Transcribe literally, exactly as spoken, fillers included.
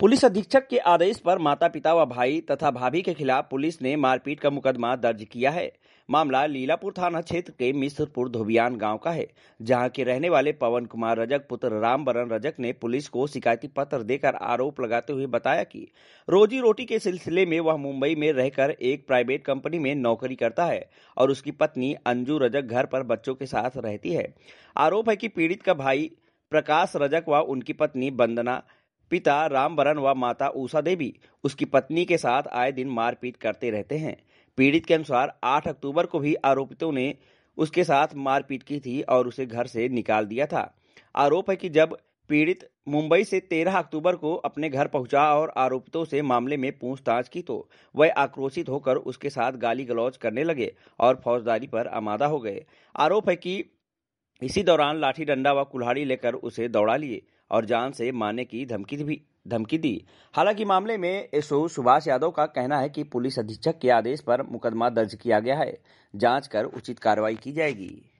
Police अधीक्षक के आदेश पर माता पिता व भाई तथा भाभी के खिलाफ पुलिस ने मारपीट का मुकदमा दर्ज किया है। मामला लीलापुर थाना क्षेत्र के मिश्रपुर धोबियान गांव का है, जहां के रहने वाले पवन कुमार रजक पुत्र रामबरन रजक ने पुलिस को शिकायती पत्र देकर आरोप लगाते हुए बताया कि रोजी रोटी के सिलसिले में वह मुंबई में रहकर एक प्राइवेट कंपनी में नौकरी करता है और उसकी पत्नी अंजू रजक घर पर बच्चों के साथ रहती है। आरोप है कि पीड़ित का भाई प्रकाश रजक व उनकी पत्नी वंदना, पिता रामबरन व माता उषा देवी उसकी पत्नी के साथ आए दिन मारपीट करते रहते हैं। पीड़ित के अनुसार आठ अक्टूबर को भी आरोपितों ने उसके साथ मारपीट की थी और उसे घर से निकाल दिया था। आरोप है कि जब पीड़ित मुंबई से तेरह अक्टूबर को अपने घर पहुंचा और आरोपितों से मामले में पूछताछ की तो वह आक्रोशित होकर उसके साथ गाली गलौज करने लगे और फौजदारी पर आमादा हो गए। आरोप है कि इसी दौरान लाठी डंडा व कुल्हाड़ी लेकर उसे दौड़ा लिए और जान से मारने की धमकी भी धमकी दी। हालांकि मामले में एसओ सुभाष यादव का कहना है कि पुलिस अधीक्षक के आदेश पर मुकदमा दर्ज किया गया है, जांच कर उचित कार्रवाई की जाएगी।